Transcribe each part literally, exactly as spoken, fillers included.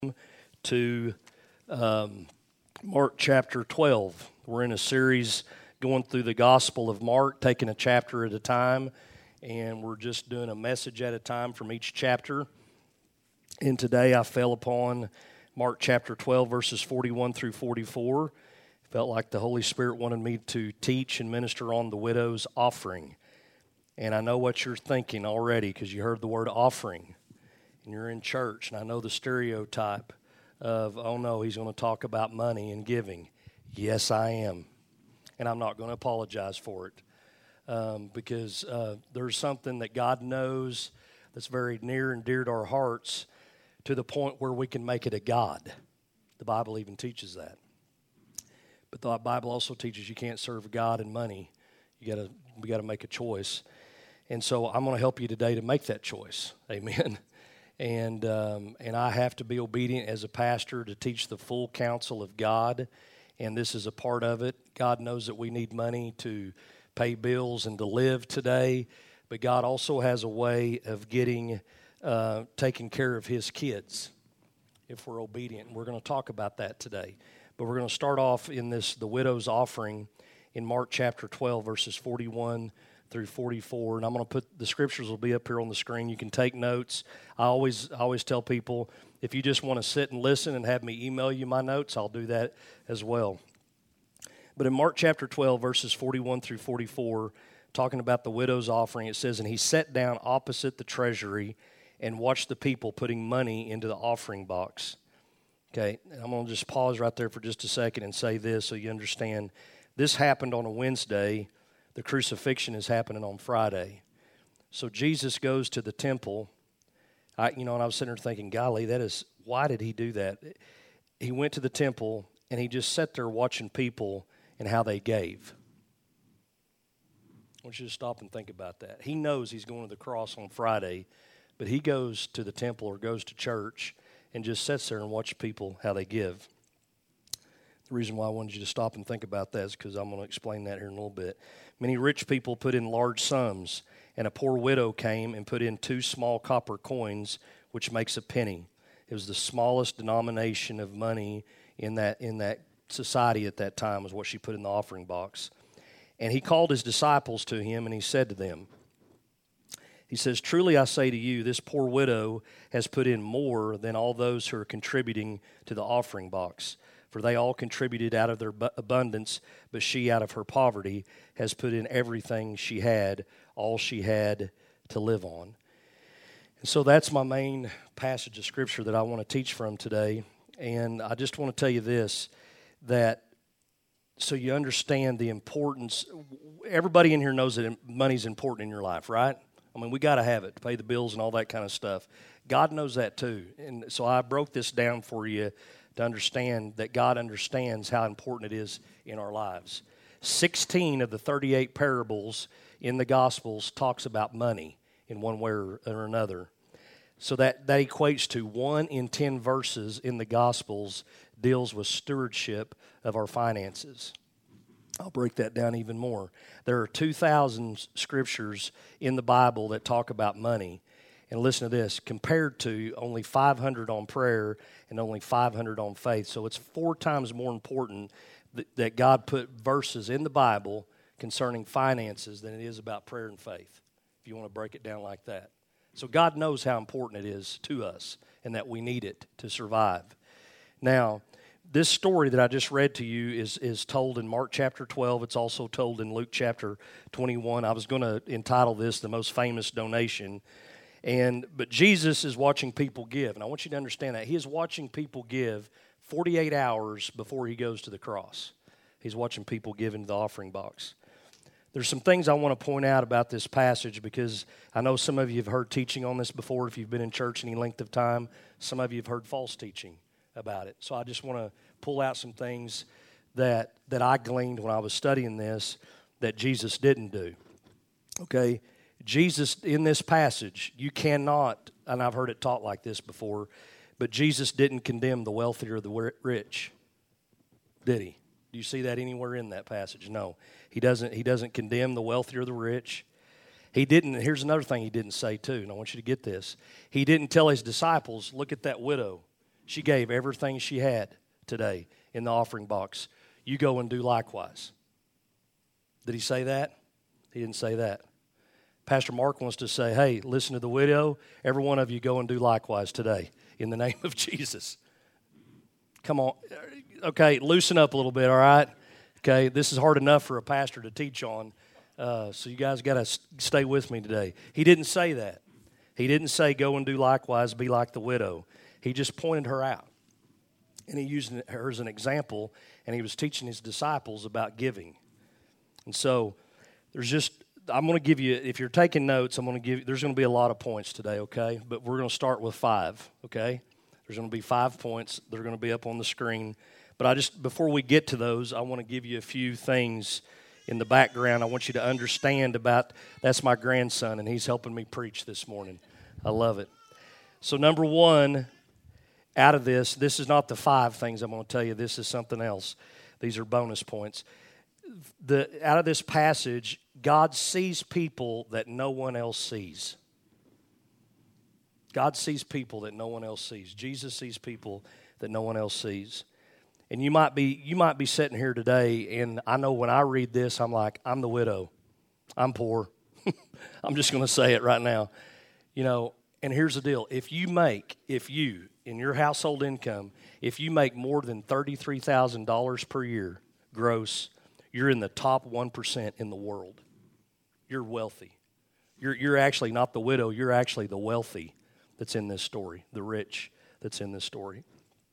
to um, Mark chapter twelve. We're in a series going through the Gospel of Mark, taking a chapter at a time, and we're just doing a message at a time from each chapter. And today I fell upon Mark chapter twelve, verses forty-one through forty-four. Felt like the Holy Spirit wanted me to teach and minister on the widow's offering. And I know what you're thinking already because you heard the word offering. And you're in church, and I know the stereotype of, oh no, he's going to talk about money and giving. Yes, I am. And I'm not going to apologize for it um, because uh, there's something that God knows that's very near and dear to our hearts to the point where we can make it a God. The Bible even teaches that. But the Bible also teaches you can't serve God and money. You got to we got to make a choice. And so I'm going to help you today to make that choice. Amen. And um, and I have to be obedient as a pastor to teach the full counsel of God, and this is a part of it. God knows that we need money to pay bills and to live today, but God also has a way of getting, uh, taking care of His kids if we're obedient. And we're going to talk about that today. But we're going to start off in this, the widow's offering, in Mark chapter twelve, verses forty-one through forty-four, and I'm going to put, the scriptures will be up here on the screen. You can take notes. I always I always tell people, if you just want to sit and listen and have me email you my notes, I'll do that as well. But in Mark chapter twelve, verses forty-one through forty-four, talking about the widow's offering, it says, "And he sat down opposite the treasury and watched the people putting money into the offering box." Okay, and I'm going to just pause right there for just a second and say this so you understand. This happened on a Wednesday. The crucifixion is happening on Friday. So Jesus goes to the temple. I, you know, and I was sitting there thinking, golly, that is, why did he do that? He went to the temple, and he just sat there watching people and how they gave. I want you to stop and think about that. He knows he's going to the cross on Friday, but he goes to the temple or goes to church and just sits there and watches people how they give. The reason why I wanted you to stop and think about that is because I'm going to explain that here in a little bit. Many rich people put in large sums, and a poor widow came and put in two small copper coins, which makes a penny. It was the smallest denomination of money in that in that society at that time, was what she put in the offering box. And he called his disciples to him, and he said to them, he says, "Truly I say to you, this poor widow has put in more than all those who are contributing to the offering box. For they all contributed out of their abundance, but she out of her poverty has put in everything she had, all she had to live on." And so that's my main passage of Scripture that I want to teach from today. And I just want to tell you this, that so you understand the importance. Everybody in here knows that money's important in your life, right? I mean, we got to have it to pay the bills and all that kind of stuff. God knows that too. And so I broke this down for you to understand that God understands how important it is in our lives. sixteen of the thirty-eight parables in the Gospels talks about money in one way or another. So that, that equates to one in ten verses in the Gospels deals with stewardship of our finances. I'll break that down even more. There are two thousand scriptures in the Bible that talk about money. And listen to this, compared to only five hundred on prayer and only five hundred on faith. So it's four times more important that, that God put verses in the Bible concerning finances than it is about prayer and faith, if you want to break it down like that. So God knows how important it is to us and that we need it to survive. Now, this story that I just read to you is, is told in Mark chapter twelve. It's also told in Luke chapter twenty-one. I was going to entitle this The Most Famous Donation. And but Jesus is watching people give, and I want you to understand that. He is watching people give forty-eight hours before he goes to the cross. He's watching people give into the offering box. There's some things I want to point out about this passage because I know some of you have heard teaching on this before if you've been in church any length of time. Some of you have heard false teaching about it. So I just want to pull out some things that, that I gleaned when I was studying this that Jesus didn't do. Okay? Jesus, in this passage, you cannot, and I've heard it taught like this before, but Jesus didn't condemn the wealthy or the rich, did he? Do you see that anywhere in that passage? No. He doesn't, he doesn't condemn the wealthy or the rich. He didn't, here's another thing he didn't say too, and I want you to get this. He didn't tell his disciples, look at that widow. She gave everything she had today in the offering box. You go and do likewise. Did he say that? He didn't say that. Pastor Mark wants to say, hey, listen to the widow. Every one of you go and do likewise today in the name of Jesus. Come on. Okay, loosen up a little bit, all right? Okay, this is hard enough for a pastor to teach on, uh, so you guys got to stay with me today. He didn't say that. He didn't say go and do likewise, be like the widow. He just pointed her out, and he used her as an example, and he was teaching his disciples about giving. And so there's just, I'm going to give you, if you're taking notes, I'm going to give you, there's going to be a lot of points today, okay? But we're going to start with five, okay? There's going to be five points. They're going to be up on the screen. But I just, before we get to those, I want to give you a few things in the background. I want you to understand about, that's my grandson, and he's helping me preach this morning. I love it. So number one, out of this, this is not the five things I'm going to tell you. This is something else. These are bonus points. The, out of this passage, God sees people that no one else sees. God sees people that no one else sees. Jesus sees people that no one else sees. And you might be you might be sitting here today, and I know when I read this, I'm like, I'm the widow. I'm poor. I'm just going to say it right now. You know, and here's the deal. If you make, if you, in your household income, if you make more than thirty-three thousand dollars per year gross, you're in the top one percent in the world. You're wealthy. You're, you're actually not the widow. You're actually the wealthy that's in this story, the rich that's in this story.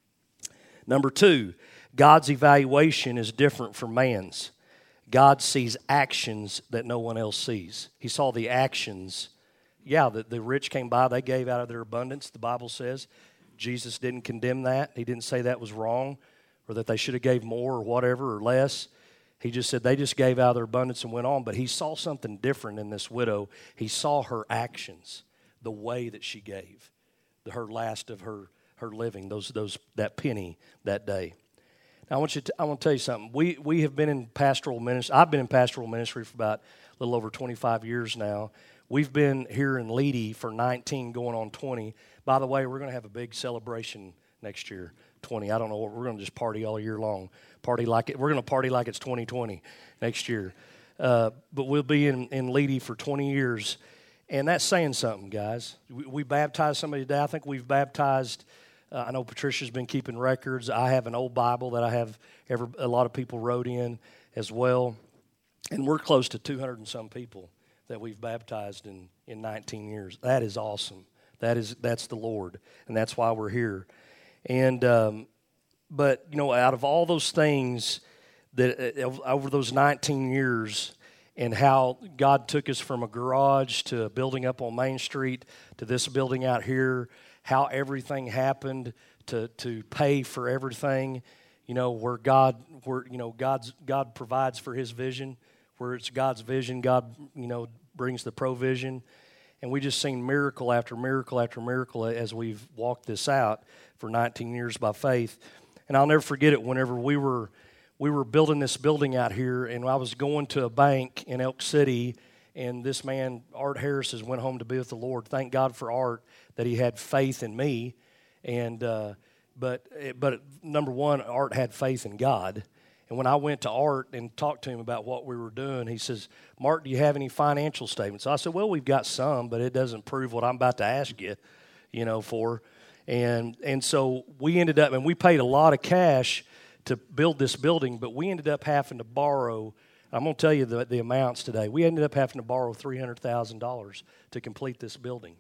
Number two, God's evaluation is different from man's. God sees actions that no one else sees. He saw the actions. Yeah, the, the rich came by, they gave out of their abundance, the Bible says. Jesus didn't condemn that. He didn't say that was wrong or that they should have gave more or whatever or less. He just said they just gave out of their abundance and went on. But he saw something different in this widow. He saw her actions, the way that she gave, the, her last of her her living, those those that penny that day. Now I want you to, I want to tell you something. We we have been in pastoral ministry. I've been in pastoral ministry for about a little over twenty-five years now. We've been here in Leedy for nineteen, going on twenty. By the way, we're going to have a big celebration next year, twenty. I don't know what we're going to just party all year long. Party like it. We're going to party like it's twenty twenty next year. Uh, but we'll be in in Leedy for twenty years, and that's saying something, guys. We, we baptized somebody today. I think we've baptized. Uh, I know Patricia's been keeping records. I have an old Bible that I have ever, a lot of people wrote in as well. And we're close to two hundred and some people that we've baptized in, in nineteen years. That is awesome. That is, that's the Lord, and that's why we're here. And, um, but, you know, out of all those things, that uh, over those nineteen years, and how God took us from a garage to a building up on Main Street to this building out here, how everything happened to to pay for everything, you know, where God, where you know God's God provides for His vision, where it's God's vision, God, you know, brings the provision, and we just seen miracle after miracle after miracle as we've walked this out for nineteen years by faith. And I'll never forget it. Whenever we were we were building this building out here, and I was going to a bank in Elk City. And this man, Art Harris, has went home to be with the Lord. Thank God for Art that he had faith in me. And uh, but but number one, Art had faith in God. And when I went to Art and talked to him about what we were doing, he says, "Mark, do you have any financial statements?" I said, "Well, we've got some, but it doesn't prove what I'm about to ask you, you know, for." And and so we ended up, and we paid a lot of cash to build this building, but we ended up having to borrow. I'm going to tell you the, the amounts today. We ended up having to borrow three hundred thousand dollars to complete this building.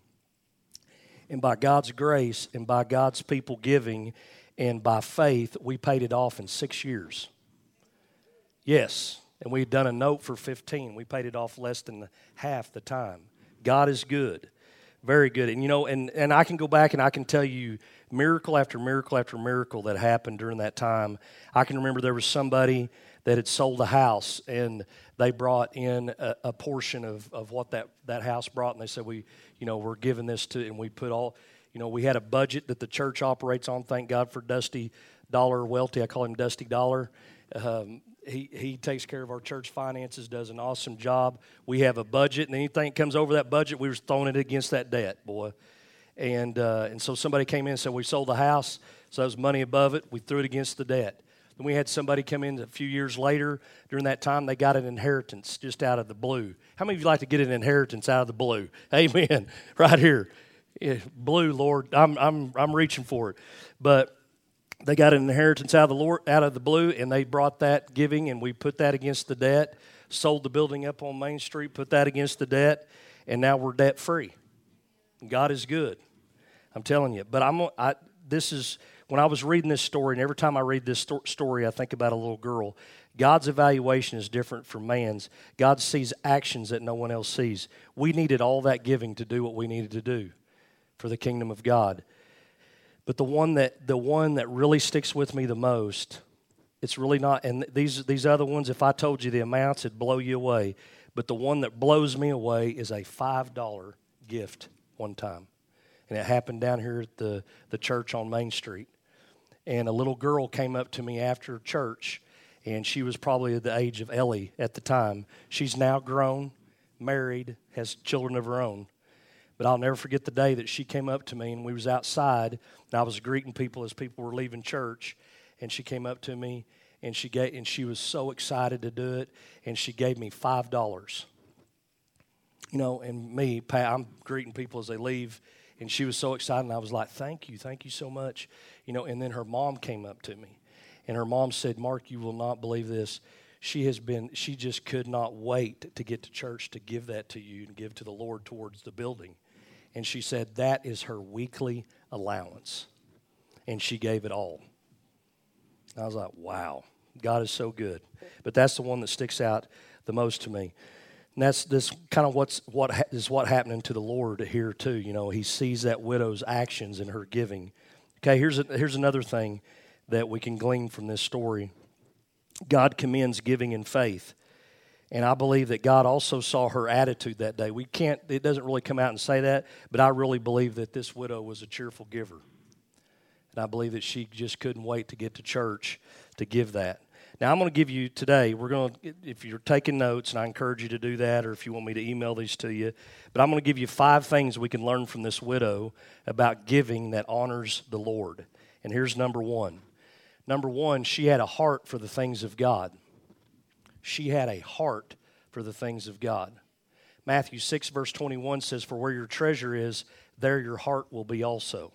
And by God's grace and by God's people giving and by faith, we paid it off in six years. Yes, and we had done a note for fifteen. We paid it off less than half the time. God is good, very good. And, you know, and, and I can go back and I can tell you miracle after miracle after miracle that happened during that time. I can remember there was somebody that had sold a house, and they brought in a, a portion of, of what that, that house brought, and they said, we, you know, we're giving this to, and we put all, you know, we had a budget that the church operates on. Thank God for Dusty Dollar Welty. I call him Dusty Dollar. Um, he, he takes care of our church finances, does an awesome job. We have a budget, and anything that comes over that budget, we were throwing it against that debt, boy. And uh, and so somebody came in and said, we sold the house, so that was money above it. We threw it against the debt. Then we had somebody come in a few years later. During that time, they got an inheritance just out of the blue. How many of you like to get an inheritance out of the blue? Amen. Right here. Yeah, blue, Lord. I'm I'm I'm reaching for it. But they got an inheritance out of the Lord, out of the blue, and they brought that giving, and we put that against the debt, sold the building up on Main Street, put that against the debt, and now we're debt-free. God is good. I'm telling you. But I'm I this is when I was reading this story, and every time I read this sto- story, I think about a little girl. God's evaluation is different from man's. God sees actions that no one else sees. We needed all that giving to do what we needed to do for the kingdom of God. But the one that the one that really sticks with me the most, it's really not, and these these other ones, if I told you the amounts, it'd blow you away. But the one that blows me away is a five dollar gift one time. And it happened down here at the, the church on Main Street. And a little girl came up to me after church, and she was probably at the age of Ellie at the time. She's now grown, married, has children of her own. But I'll never forget the day that she came up to me, and we was outside, and I was greeting people as people were leaving church, and she came up to me, and she gave, and she was so excited to do it, and she gave me five dollars. You know, and me, I'm greeting people as they leave, and she was so excited, and I was like, thank you, thank you so much. You know, and then her mom came up to me, and her mom said, Mark, you will not believe this. She has been, she just could not wait to get to church to give that to you and give to the Lord towards the building. And she said that is her weekly allowance. And she gave it all. I was like, wow, God is so good. But that's the one that sticks out the most to me. And that's this kind of what's what ha- is what happening to the Lord here too. You know, He sees that widow's actions in her giving. Okay, here's a, here's another thing that we can glean from this story. God commends giving in faith. And I believe that God also saw her attitude that day. We can't, it doesn't really come out and say that, but I really believe that this widow was a cheerful giver. And I believe that she just couldn't wait to get to church to give that. Now, I'm going to give you today, we're going to, if you're taking notes, and I encourage you to do that, or if you want me to email these to you, but I'm going to give you five things we can learn from this widow about giving that honors the Lord. And here's number one. Number one, she had a heart for the things of God. She had a heart for the things of God. Matthew six, verse twenty-one says, for where your treasure is, there your heart will be also.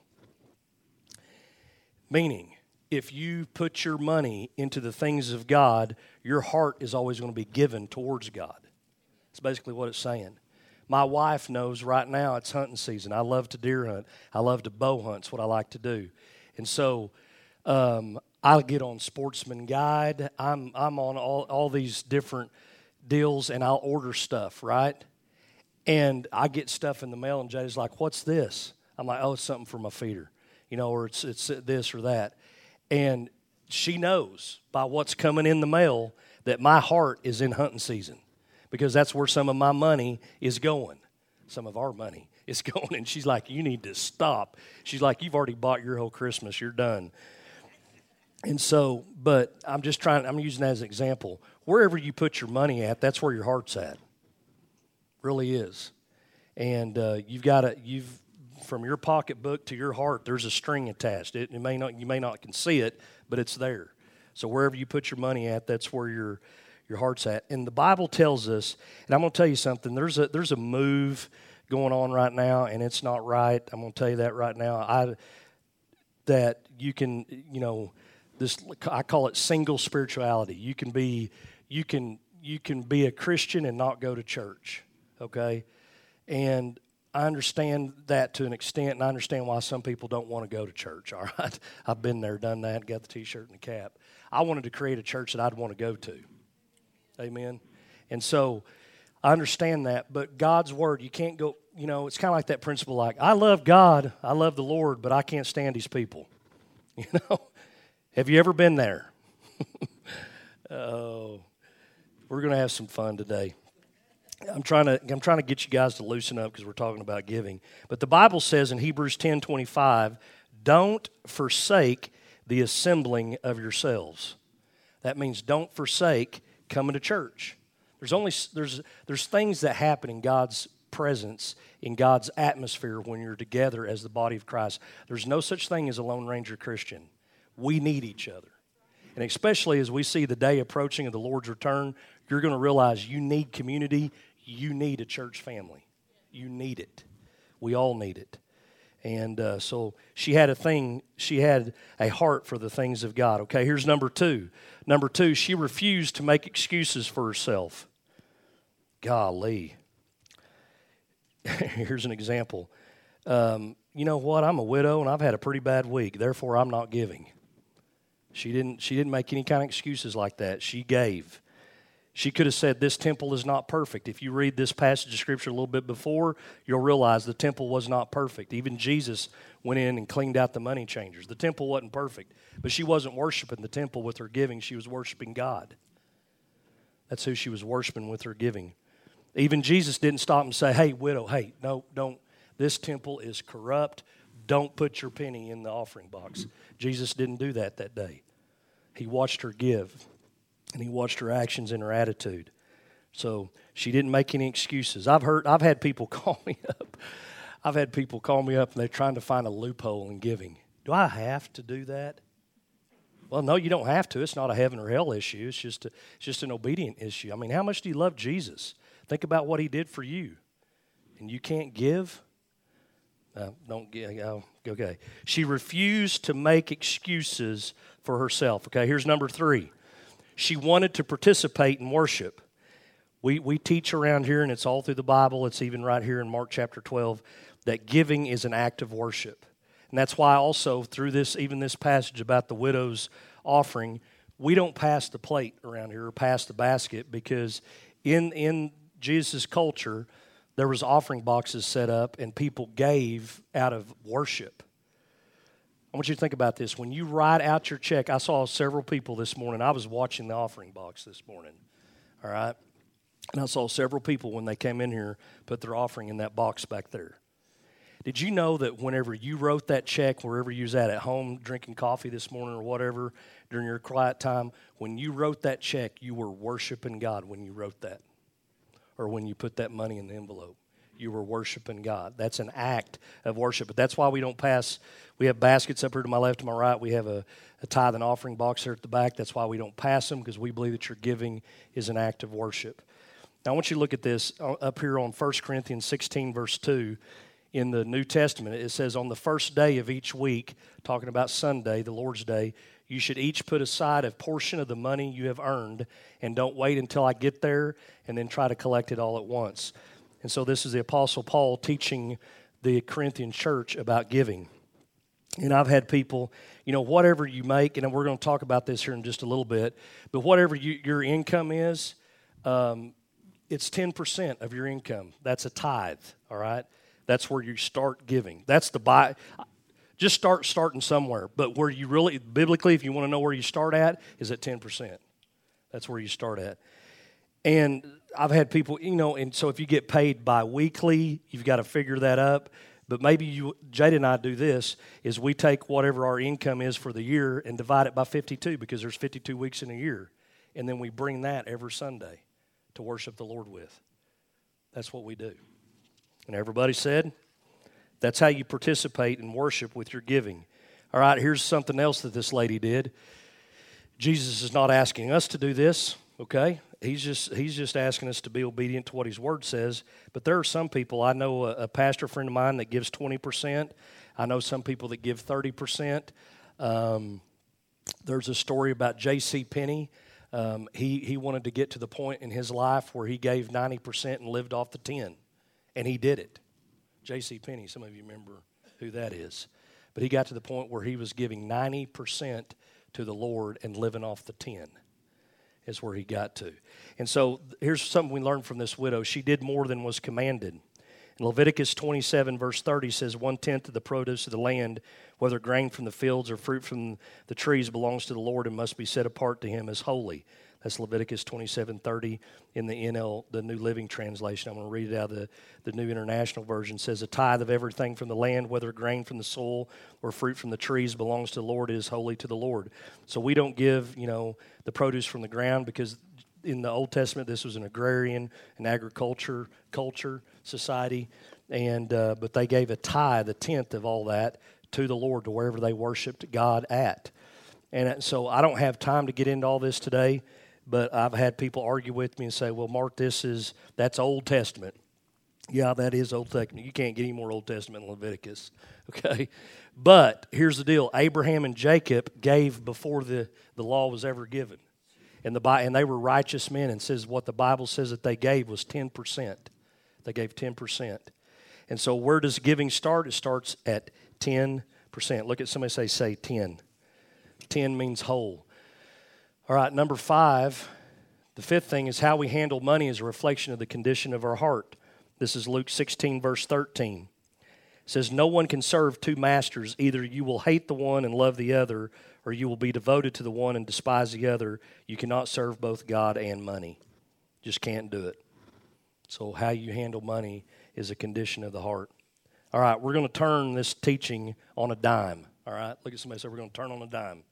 Meaning, if you put your money into the things of God, your heart is always going to be given towards God. That's basically what it's saying. My wife knows right now it's hunting season. I love to deer hunt. I love to bow hunt. It's what I like to do. And so um, I'll get on Sportsman Guide. I'm I'm on all, all these different deals, and I'll order stuff, right? And I get stuff in the mail, and Jay's like, what's this? I'm like, oh, it's something for my feeder, you know, or it's it's this or that. And she knows by what's coming in the mail that my heart is in hunting season, because that's where some of my money is going. Some of our money is going. And she's like, you need to stop. She's like, you've already bought your whole Christmas. You're done. And so, but I'm just trying, I'm using that as an example. Wherever you put your money at, that's where your heart's at. Really is. And uh, you've got to, you've, from your pocketbook to your heart, there's a string attached. It, it may not, you may not can see it, but it's there. So wherever you put your money at, that's where your your heart's at. And the Bible tells us, and I'm going to tell you something. There's a there's a move going on right now, and it's not right. I'm going to tell you that right now. I that you can, you know, this I call it single spirituality. You can be you can you can be a Christian and not go to church. Okay, and I understand that to an extent, and I understand why some people don't want to go to church, all right? I've been there, done that, got the T-shirt and the cap. I wanted to create a church that I'd want to go to. Amen? And so I understand that, but God's Word, you can't go, you know, it's kind of like that principle, like, I love God, I love the Lord, but I can't stand His people. You know? Have you ever been there? Oh, we're going to have some fun today. I'm trying to I'm trying to get you guys to loosen up because we're talking about giving. But the Bible says in Hebrews ten twenty-five, don't forsake the assembling of yourselves. That means don't forsake coming to church. There's only there's there's things that happen in God's presence in God's atmosphere when you're together as the body of Christ. There's no such thing as a Lone Ranger Christian. We need each other. And especially as we see the day approaching of the Lord's return, you're going to realize you need community. You need a church family. You need it. We all need it. And uh, so she had a thing, she had a heart for the things of God. Okay, here's number two. Number two, she refused to make excuses for herself. Golly. Here's an example. Um, you know what? I'm a widow and I've had a pretty bad week. Therefore, I'm not giving. She didn't, she didn't make any kind of excuses like that. She gave. She could have said, this temple is not perfect. If you read this passage of Scripture a little bit before, you'll realize the temple was not perfect. Even Jesus went in and cleaned out the money changers. The temple wasn't perfect. But she wasn't worshiping the temple with her giving. She was worshiping God. That's who she was worshiping with her giving. Even Jesus didn't stop and say, hey, widow, hey, no, don't. This temple is corrupt. Don't put your penny in the offering box. Jesus didn't do that that day. He watched her give, and he watched her actions and her attitude. So she didn't make any excuses. I've heard, I've had people call me up. I've had people call me up, and they're trying to find a loophole in giving. Do I have to do that? Well, no, you don't have to. It's not a heaven or hell issue. It's just a, it's just an obedient issue. I mean, how much do you love Jesus? Think about what he did for you, and you can't give? Uh, don't get, oh, okay. She refused to make excuses for herself. Okay, here's number three. She wanted to participate in worship. We we teach around here, and it's all through the Bible. It's even right here in Mark chapter twelve, that giving is an act of worship. And that's why also through this, even this passage about the widow's offering, we don't pass the plate around here or pass the basket, because in in Jesus' culture, there was offering boxes set up, and people gave out of worship. I want you to think about this. When you write out your check, I saw several people this morning. I was watching the offering box this morning, all right? And I saw several people when they came in here put their offering in that box back there. Did you know that whenever you wrote that check, wherever you was at, at home drinking coffee this morning or whatever, during your quiet time, when you wrote that check, you were worshiping God when you wrote that? Or when you put that money in the envelope, you were worshiping God. That's an act of worship. But that's why we don't pass. We have baskets up here to my left and my right. We have a, a tithe and offering box there at the back. That's why we don't pass them, because we believe that your giving is an act of worship. Now, I want you to look at this up here on First Corinthians sixteen, verse two. In the New Testament, it says, on the first day of each week, talking about Sunday, the Lord's Day, you should each put aside a portion of the money you have earned, and don't wait until I get there and then try to collect it all at once. And so this is the Apostle Paul teaching the Corinthian church about giving. And I've had people, you know, whatever you make, and we're going to talk about this here in just a little bit, but whatever you, your income is, um, it's ten percent of your income. That's a tithe, all right? That's where you start giving. That's the buy. Just start starting somewhere. But where you really, biblically, if you want to know where you start at, is at ten percent. That's where you start at. And I've had people, you know, and so if you get paid bi-weekly, you've got to figure that up. But maybe you, Jada and I do this, is we take whatever our income is for the year and divide it by fifty-two, because there's fifty-two weeks in a year. And then we bring that every Sunday to worship the Lord with. That's what we do. And everybody said, that's how you participate in worship with your giving. All right, here's something else that this lady did. Jesus is not asking us to do this, okay? He's just he's just asking us to be obedient to what his word says. But there are some people, I know a, a pastor friend of mine that gives twenty percent. I know some people that give thirty percent. Um, there's a story about J C Penney. Um, he, he wanted to get to the point in his life where he gave ninety percent and lived off the ten. And he did it. J C Penney, some of you remember who that is. But he got to the point where he was giving ninety percent to the Lord and living off the ten is where he got to. And so here's something we learned from this widow. She did more than was commanded. In Leviticus twenty-seven, verse thirty says, one-tenth of the produce of the land, whether grain from the fields or fruit from the trees, belongs to the Lord and must be set apart to him as holy. That's Leviticus twenty-seven thirty in the N L, the New Living Translation. I'm going to read it out of the, the New International Version. It says, a tithe of everything from the land, whether grain from the soil or fruit from the trees, belongs to the Lord. It is holy to the Lord. So we don't give, you know, the produce from the ground, because in the Old Testament, this was an agrarian and agriculture culture society, and uh, but they gave a tithe, a tenth of all that, to the Lord, to wherever they worshiped God at. And so I don't have time to get into all this today, but I've had people argue with me and say, well, Mark, this is, that's Old Testament. Yeah, that is Old Testament. You can't get any more Old Testament than Leviticus, okay? But here's the deal. Abraham and Jacob gave before the, the law was ever given. And, the, and they were righteous men, and says what the Bible says that they gave was ten percent. They gave ten percent. And so where does giving start? It starts at ten percent. Look at somebody say, say ten. ten means whole. All right, number five, the fifth thing is how we handle money is a reflection of the condition of our heart. This is Luke sixteen, verse thirteen. It says, no one can serve two masters. Either you will hate the one and love the other, or you will be devoted to the one and despise the other. You cannot serve both God and money. Just can't do it. So how you handle money is a condition of the heart. All right, we're going to turn this teaching on a dime. All right, look at somebody say, we're going to turn on a dime.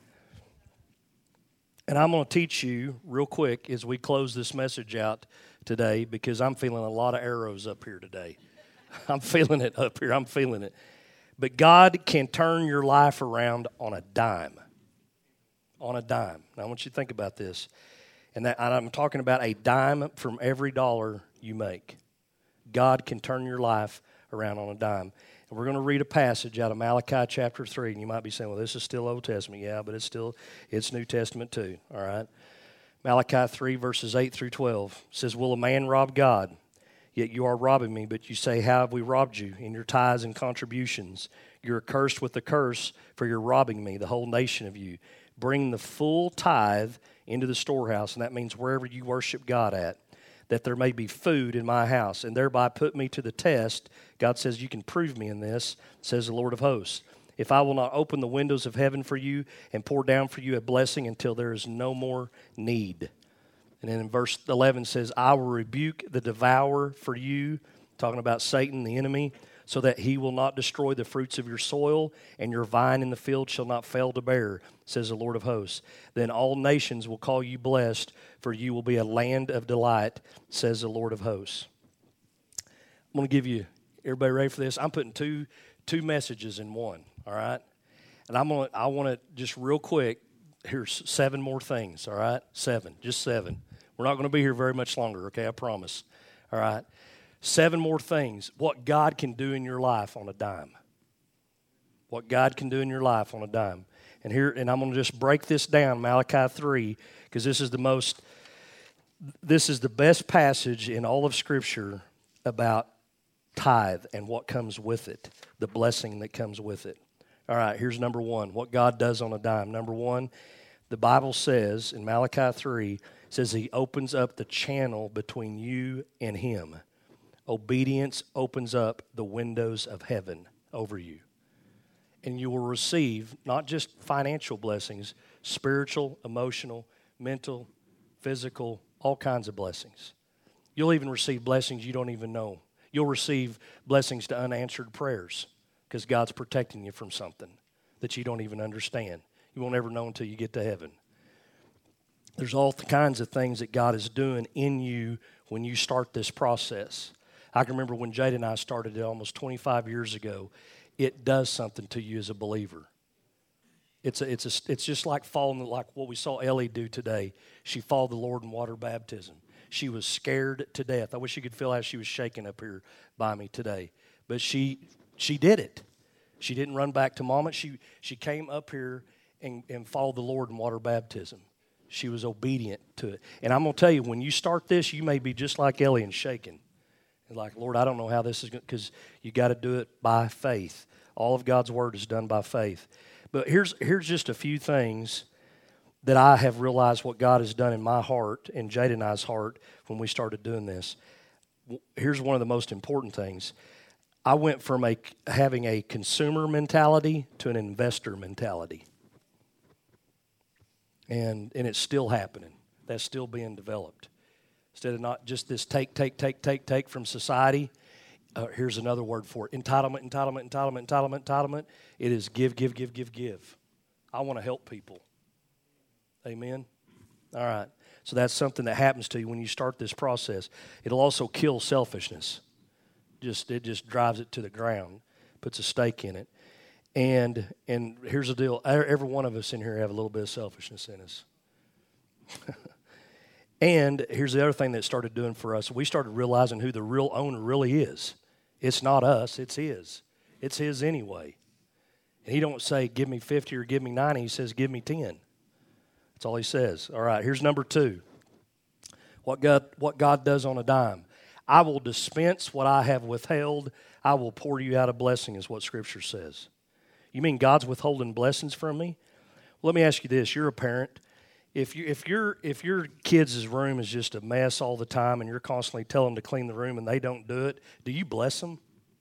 And I'm going to teach you real quick as we close this message out today, because I'm feeling a lot of arrows up here today. I'm feeling it up here. I'm feeling it. But God can turn your life around on a dime. On a dime. Now, I want you to think about this. And, that, and I'm talking about a dime from every dollar you make. God can turn your life around on a dime. And we're going to read a passage out of Malachi chapter three. And you might be saying, well, this is still Old Testament. Yeah, but it's still, it's New Testament too. All right. Malachi three, verses eight through twelve says, will a man rob God? Yet you are robbing me. But you say, how have we robbed you? In your tithes and contributions. You're accursed with the curse, for you're robbing me, the whole nation of you. Bring the full tithe into the storehouse, and that means wherever you worship God at, that there may be food in my house, and thereby put me to the test. God says, you can prove me in this, says the Lord of hosts. If I will not open the windows of heaven for you and pour down for you a blessing until there is no more need. And then in verse eleven says, I will rebuke the devourer for you, talking about Satan, the enemy, so that he will not destroy the fruits of your soil, and your vine in the field shall not fail to bear, says the Lord of hosts. Then all nations will call you blessed, for you will be a land of delight, says the Lord of hosts. I'm going to give you, everybody ready for this? I'm putting two two messages in one, all right? And I'm going to, I want to just real quick, here's seven more things, all right? Seven, just seven. We're not going to be here very much longer, okay? I promise, all right? Seven more things, what God can do in your life on a dime. What God can do in your life on a dime. And here, and I'm going to just break this down, Malachi three, because this is the most, this is the best passage in all of Scripture about tithe and what comes with it, the blessing that comes with it. All right, here's number one, what God does on a dime. Number one, the Bible says in Malachi three, says he opens up the channel between you and him. Obedience opens up the windows of heaven over you. And you will receive not just financial blessings, spiritual, emotional, mental, physical, all kinds of blessings. You'll even receive blessings you don't even know. You'll receive blessings to unanswered prayers because God's protecting you from something that you don't even understand. You won't ever know until you get to heaven. There's all kinds of things that God is doing in you when you start this process. I can remember when Jade and I started it almost twenty-five years ago. It does something to you as a believer. It's a, it's a, it's just like following, like what we saw Ellie do today. She followed the Lord in water baptism. She was scared to death. I wish you could feel how she was shaking up here by me today. But she she did it. She didn't run back to Mama. She she came up here and, and followed the Lord in water baptism. She was obedient to it. And I'm going to tell you, when you start this, you may be just like Ellie and shaking. And like, Lord, I don't know how this is going to, because you got to do it by faith. All of God's word is done by faith. But here's here's just a few things that I have realized what God has done in my heart and Jade and I's heart when we started doing this. Here's one of the most important things. I went from a having a consumer mentality to an investor mentality. And and it's still happening. That's still being developed. Instead of not just this take, take, take, take, take from society, uh, here's another word for it. Entitlement, entitlement, entitlement, entitlement, entitlement. It is give, give, give, give, give. I want to help people. Amen. All right. So that's something that happens to you when you start this process. It'll also kill selfishness. Just it just drives it to the ground, puts a stake in it. And and here's the deal. Every one of us in here have a little bit of selfishness in us. And here's the other thing that it started doing for us. We started realizing who the real owner really is. It's not us, it's his. It's his anyway. And he don't say, give me fifty or give me ninety. He says, give me ten. That's all he says. All right, here's number two. What God, what God does on a dime. I will dispense what I have withheld. I will pour you out a blessing is what Scripture says. You mean God's withholding blessings from me? Well, let me ask you this. You're a parent. If you if your if your kids' room is just a mess all the time and you're constantly telling them to clean the room and they don't do it, do you bless them?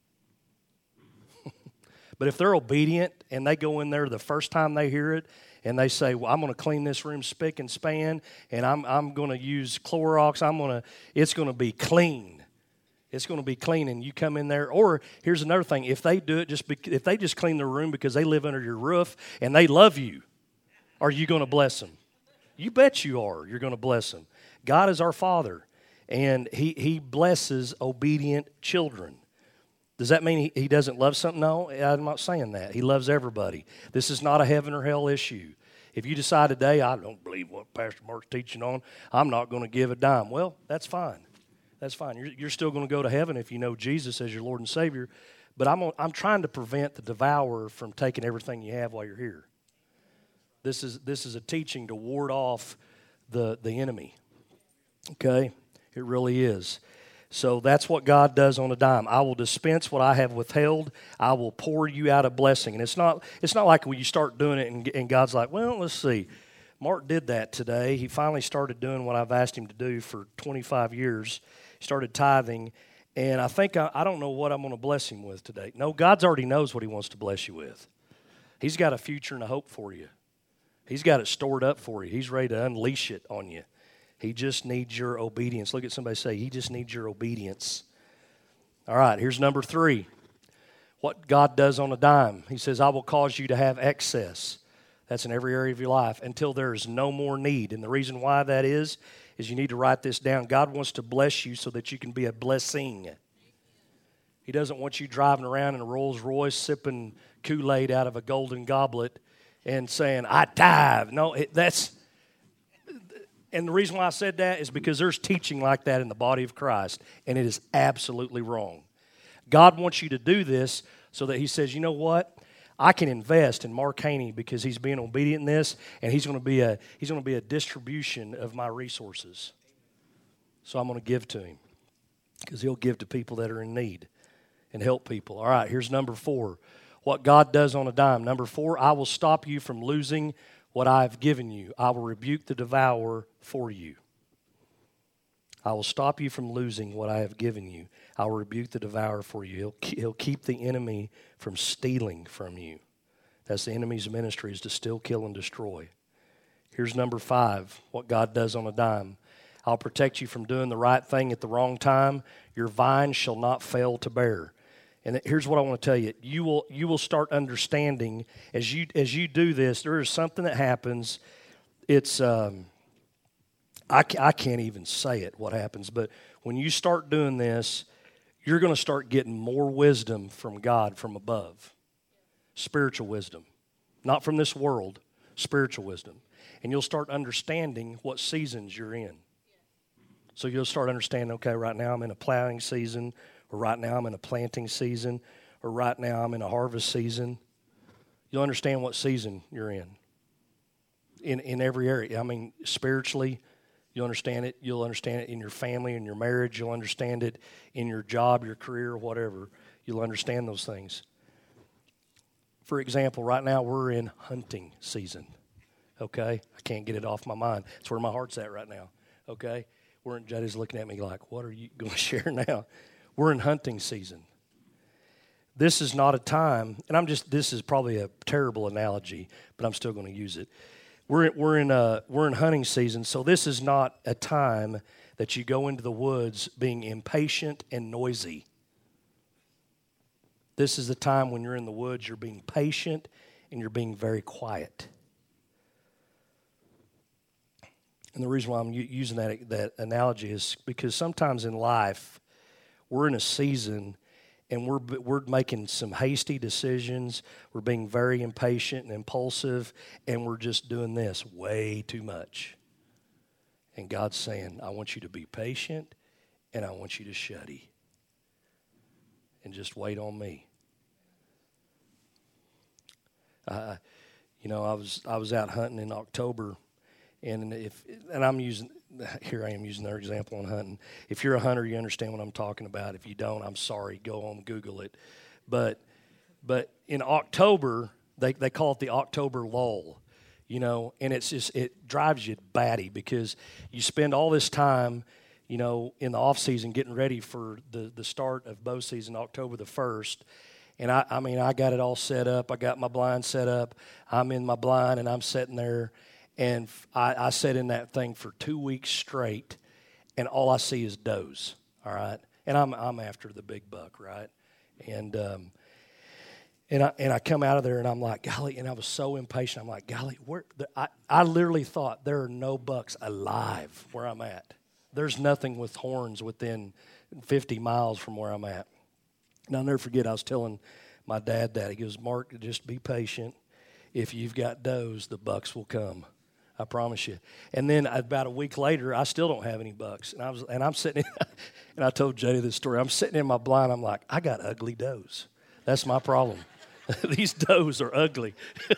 But if they're obedient and they go in there the first time they hear it and they say, well, I'm going to clean this room spick and span and I'm I'm going to use Clorox, I'm going to it's going to be clean. It's going to be clean, and you come in there. Or here's another thing: if they do it just be, if they just clean their room because they live under your roof and they love you, are you going to bless them? You bet you are. You're going to bless them. God is our Father, and He He blesses obedient children. Does that mean he, he doesn't love something? No, I'm not saying that. He loves everybody. This is not a heaven or hell issue. If you decide today, I don't believe what Pastor Mark's teaching on, I'm not going to give a dime. Well, that's fine. That's fine. You're, you're still going to go to heaven if you know Jesus as your Lord and Savior. But I'm I'm trying to prevent the devourer from taking everything you have while you're here. This is this is a teaching to ward off the, the enemy. Okay? It really is. So that's what God does on a dime. I will dispense what I have withheld. I will pour you out a blessing. And it's not it's not like when you start doing it and, and God's like, well, let's see. Mark did that today. He finally started doing what I've asked him to do for twenty-five years. He started tithing. And I think I, I don't know what I'm going to bless him with today. No, God already knows what he wants to bless you with. He's got a future and a hope for you. He's got it stored up for you. He's ready to unleash it on you. He just needs your obedience. Look at somebody say, he just needs your obedience. All right, here's number three. What God does on a dime. He says, I will cause you to have excess. That's in every area of your life until there is no more need. And the reason why that is, is you need to write this down. God wants to bless you so that you can be a blessing. He doesn't want you driving around in a Rolls Royce sipping Kool-Aid out of a golden goblet and saying, I tithe. No, it, that's, and the reason why I said that is because there's teaching like that in the body of Christ, and it is absolutely wrong. God wants you to do this so that he says, you know what? I can invest in Mark Haney because he's being obedient in this, and he's going to be a he's going to be a distribution of my resources. So I'm going to give to him because he'll give to people that are in need and help people. All right, here's number four. What God does on a dime. Number four, I will stop you from losing what I have given you. I will rebuke the devourer for you. I will stop you from losing what I have given you. I will rebuke the devourer for you. He'll, he'll keep the enemy from stealing from you. That's the enemy's ministry, is to steal, kill, and destroy. Here's number five, what God does on a dime. I'll protect you from doing the right thing at the wrong time. Your vine shall not fail to bear. And here's what I want to tell you. You will you will start understanding as you as you do this, there is something that happens. It's, um, I, I can't even say it, what happens. But when you start doing this, you're going to start getting more wisdom from God from above. Spiritual wisdom. Not from this world, spiritual wisdom. And you'll start understanding what seasons you're in. So you'll start understanding, okay, right now I'm in a plowing season, or right now I'm in a planting season, or right now I'm in a harvest season. You'll understand what season you're in. In in every area. I mean, spiritually, you'll understand it. You'll understand it in your family, in your marriage. You'll understand it in your job, your career, whatever. You'll understand those things. For example, right now we're in hunting season. Okay? I can't get it off my mind. That's where my heart's at right now. Okay? We're in, Juddy's looking at me like, what are you going to share now? We're in hunting season. This is not a time, and I'm just, this is probably a terrible analogy, but I'm still going to use it. We're, we're, in a, we're in hunting season, so this is not a time that you go into the woods being impatient and noisy. This is the time when you're in the woods, you're being patient and you're being very quiet. And the reason why I'm u- using that, that analogy is because sometimes in life, we're in a season and we're, we're making some hasty decisions. We're being very impatient and impulsive, and we're just doing this way too much. And God's saying, I want you to be patient, and I want you to shuddy. And just wait on me. Uh, you know, I was I was out hunting in October, and if and I'm using here I am using their example on hunting. If you're a hunter, you understand what I'm talking about. If you don't, I'm sorry. Go home, Google it. But but in October, they they call it the October lull, you know, and it's just it drives you batty because you spend all this time, you know, in the off season getting ready for the the start of bow season, October the first. And I, I mean, I got it all set up. I got my blind set up. I'm in my blind, and I'm sitting there. And I, I sat in that thing for two weeks straight, and all I see is does, all right? And I'm I'm after the big buck, right? And um, and I and I come out of there, and I'm like, golly, and I was so impatient. I'm like, golly, where? The, I, I literally thought there are no bucks alive where I'm at. There's nothing with horns within fifty miles from where I'm at. And I'll never forget, I was telling my dad that. He goes, Mark, just be patient. If you've got does, the bucks will come. I promise you. And then about a week later, I still don't have any bucks. And I was, and I'm sitting, in, and I told Jay this story. I'm sitting in my blind. I'm like, I got ugly does. That's my problem. These does are ugly.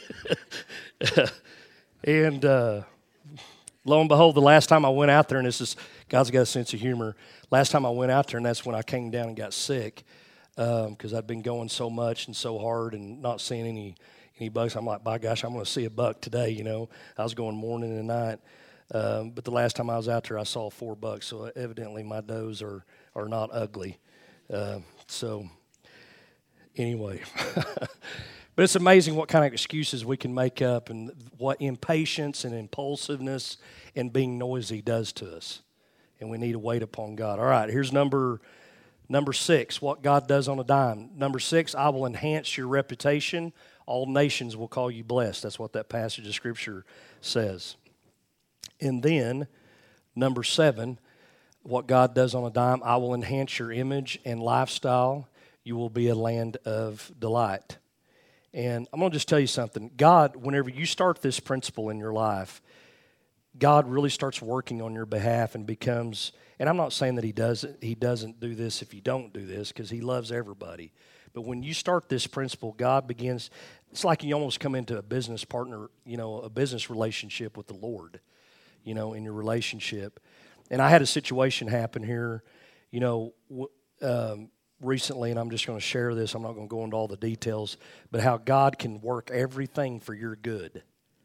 and uh, lo and behold, the last time I went out there, and this is God's got a sense of humor. Last time I went out there, and that's when I came down and got sick. Because um, I'd been going so much and so hard and not seeing any any bucks. I'm like, by gosh, I'm going to see a buck today, you know. I was going morning and night. Um, but the last time I was out there, I saw four bucks. So evidently my does are, are not ugly. Uh, so anyway. But it's amazing what kind of excuses we can make up and what impatience and impulsiveness and being noisy does to us. And we need to wait upon God. All right, here's number... Number six, what God does on a dime. Number six, I will enhance your reputation. All nations will call you blessed. That's what that passage of Scripture says. And then, number seven, what God does on a dime, I will enhance your image and lifestyle. You will be a land of delight. And I'm going to just tell you something. God, whenever you start this principle in your life, God really starts working on your behalf and becomes... And I'm not saying that he doesn't, he doesn't do this if you don't do this, because he loves everybody. But when you start this principle, God begins, it's like you almost come into a business partner, you know, a business relationship with the Lord, you know, in your relationship. And I had a situation happen here, you know, um, recently, and I'm just going to share this. I'm not going to go into all the details, but how God can work everything for your good.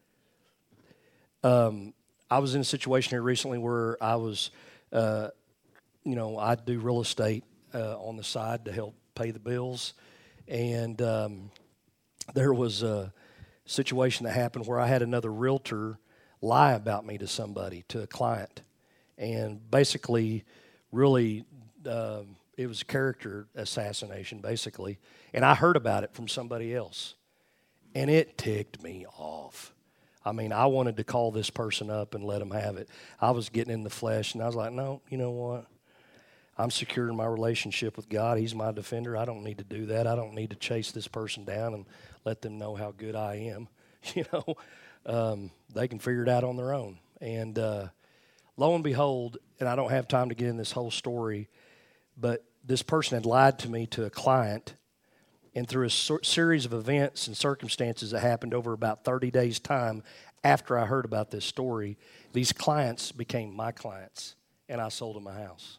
Um, I was in a situation here recently where I was... Uh, you know, I do real estate uh, on the side to help pay the bills. And um, there was a situation that happened where I had another realtor lie about me to somebody, to a client. And basically, really, uh, it was a character assassination, basically. And I heard about it from somebody else. And it ticked me off. I mean, I wanted to call this person up and let them have it. I was getting in the flesh, and I was like, no, you know what? I'm secure in my relationship with God. He's my defender. I don't need to do that. I don't need to chase this person down and let them know how good I am. You know, um, they can figure it out on their own. And uh, lo and behold, and I don't have time to get in this whole story, but this person had lied to me to a client. And through a so- series of events and circumstances that happened over about thirty days' time after I heard about this story, these clients became my clients, and I sold them a house.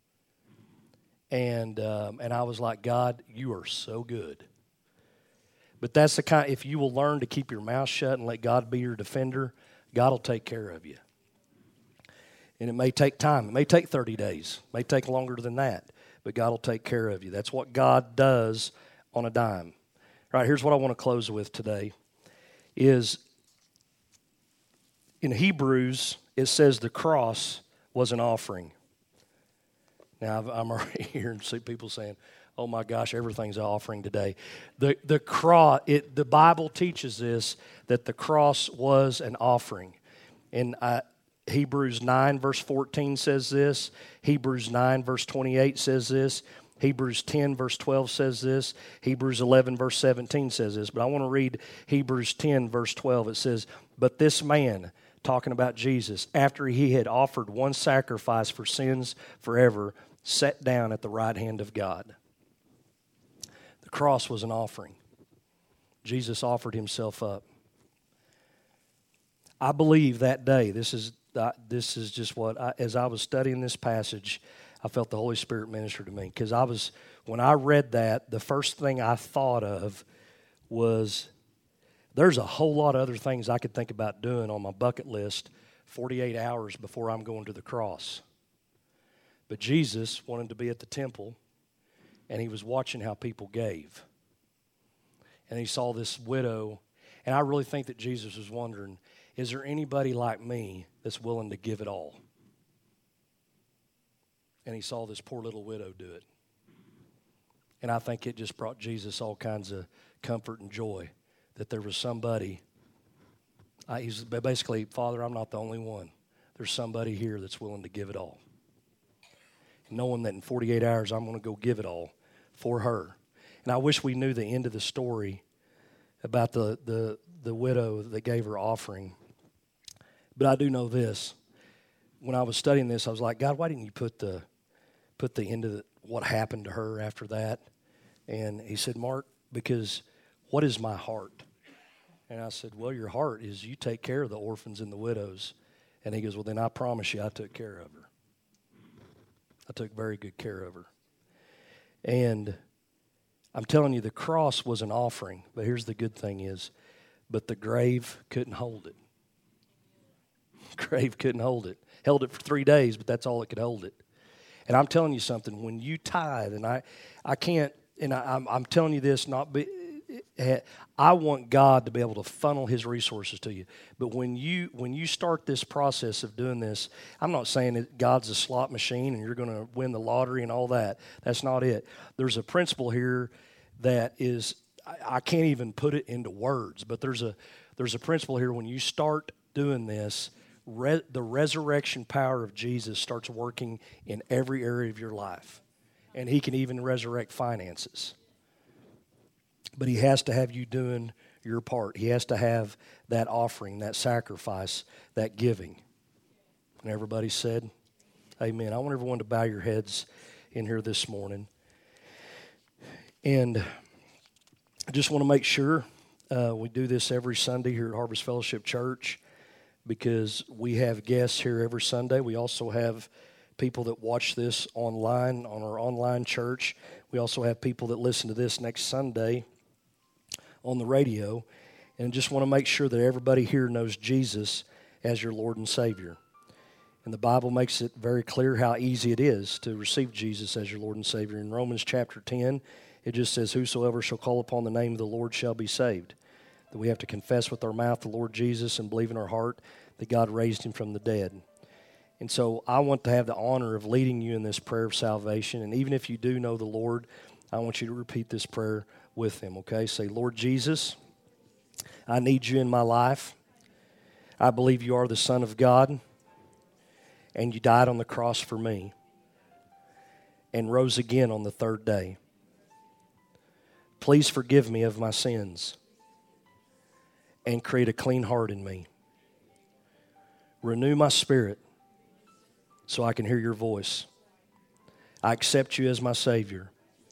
And um, and I was like, God, you are so good. But that's the kind, if you will learn to keep your mouth shut and let God be your defender, God will take care of you. And it may take time. It may take thirty days. It may take longer than that. But God will take care of you. That's what God does on a dime. All right, here's what I want to close with today is in Hebrews, it says the cross was an offering. Now, I'm already hearing people saying, oh my gosh, everything's an offering today. The the cross, it, the Bible teaches this, that the cross was an offering. And I, Hebrews nine verse fourteen says this. Hebrews nine verse twenty-eight says this. Hebrews ten verse twelve says this. Hebrews eleven verse seventeen says this. But I want to read Hebrews ten verse twelve. It says, "But this man," talking about Jesus, "after he had offered one sacrifice for sins forever, sat down at the right hand of God." The cross was an offering. Jesus offered himself up. I believe that day, this is uh, this is just what, I, as I was studying this passage, I felt the Holy Spirit minister to me. Because I was, when I read that, the first thing I thought of was, there's a whole lot of other things I could think about doing on my bucket list forty-eight hours before I'm going to the cross. But Jesus wanted to be at the temple, and he was watching how people gave. And he saw this widow, and I really think that Jesus was wondering, is there anybody like me that's willing to give it all? And he saw this poor little widow do it. And I think it just brought Jesus all kinds of comfort and joy that there was somebody. I, he's basically, Father, I'm not the only one. There's somebody here that's willing to give it all. And knowing that in forty-eight hours I'm going to go give it all for her. And I wish we knew the end of the story about the, the, the widow that gave her offering. But I do know this. When I was studying this, I was like, God, why didn't you put the put the end of the, what happened to her after that? And he said, Mark, because what is my heart? And I said, well, your heart is you take care of the orphans and the widows. And he goes, well, then I promise you I took care of her. I took very good care of her. And I'm telling you, the cross was an offering. But here's the good thing is, but the grave couldn't hold it. Grave couldn't hold it. Held it for three days, but that's all it could hold it. And I'm telling you something, when you tithe, and I, I can't, and I, I'm, I'm telling you this, not be, I want God to be able to funnel his resources to you. But when you when you start this process of doing this, I'm not saying that God's a slot machine and you're going to win the lottery and all that. That's not it. There's a principle here that is, I, I can't even put it into words, but there's a there's a principle here when you start doing this, Re, the resurrection power of Jesus starts working in every area of your life. And he can even resurrect finances. But he has to have you doing your part. He has to have that offering, that sacrifice, that giving. And everybody said, amen. I want everyone to bow your heads in here this morning. And I just want to make sure uh, we do this every Sunday here at Harvest Fellowship Church, because we have guests here every Sunday. We also have people that watch this online on our online church. We also have people that listen to this next Sunday on the radio. And just want to make sure that everybody here knows Jesus as your Lord and Savior. And the Bible makes it very clear how easy it is to receive Jesus as your Lord and Savior. In Romans chapter ten, it just says, whosoever shall call upon the name of the Lord shall be saved. That we have to confess with our mouth the Lord Jesus and believe in our heart that God raised him from the dead. And so I want to have the honor of leading you in this prayer of salvation. And even if you do know the Lord, I want you to repeat this prayer with him, okay? Say, Lord Jesus, I need you in my life. I believe you are the Son of God, and you died on the cross for me and rose again on the third day. Please forgive me of my sins and create a clean heart in me. Renew my spirit so I can hear your voice. I accept you as my Savior.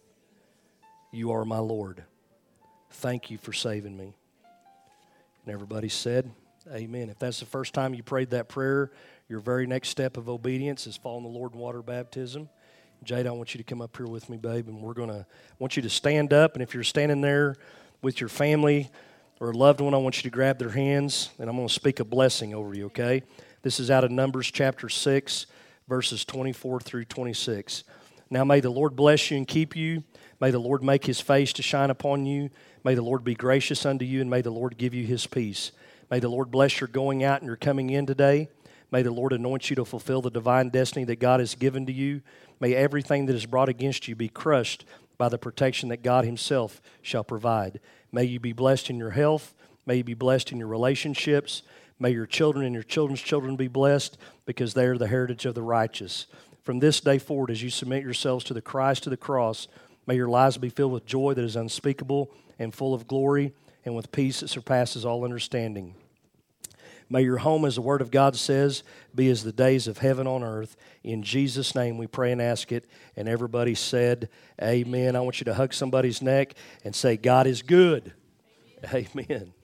You are my Lord. Thank you for saving me. And everybody said, amen. If that's the first time you prayed that prayer, your very next step of obedience is following the Lord in water baptism. Jade, I want you to come up here with me, babe, and we're going to, I want you to stand up, and if you're standing there with your family or a loved one, I want you to grab their hands, and I'm going to speak a blessing over you, okay? This is out of Numbers chapter six, verses twenty-four through twenty-six. Now may the Lord bless you and keep you. May the Lord make his face to shine upon you. May the Lord be gracious unto you, and may the Lord give you his peace. May the Lord bless your going out and your coming in today. May the Lord anoint you to fulfill the divine destiny that God has given to you. May everything that is brought against you be crushed by the protection that God himself shall provide. May you be blessed in your health. May you be blessed in your relationships. May your children and your children's children be blessed, because they are the heritage of the righteous. From this day forward, as you submit yourselves to the Christ, to the cross, may your lives be filled with joy that is unspeakable and full of glory, and with peace that surpasses all understanding. May your home, as the Word of God says, be as the days of heaven on earth. In Jesus' name we pray and ask it. And everybody said, amen. I want you to hug somebody's neck and say, God is good. Amen. Amen.